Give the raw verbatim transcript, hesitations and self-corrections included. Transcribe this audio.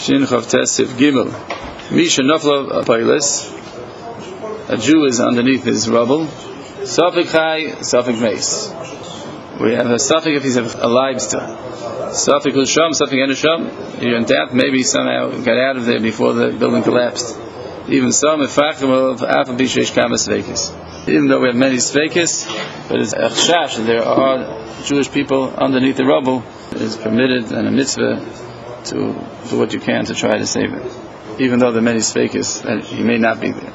Shin Chav Tesif Gimel. Misha Nofla Pailis. A Jew is underneath his rubble. Safik Chai, Safik Meis. We have a Safik if he's alive still. Safik L'Sham, Safik Enisham. You're in doubt, maybe somehow got out of there before the building collapsed. Even some, Efachim of Alpha Bishesh Kama Sveikis. Even though we have many Sveikis, but it's a chash, and there are Jewish people underneath the rubble, it is permitted and a mitzvah to do what you can to try to save it. Even though there are many Sveikis, that he may not be there.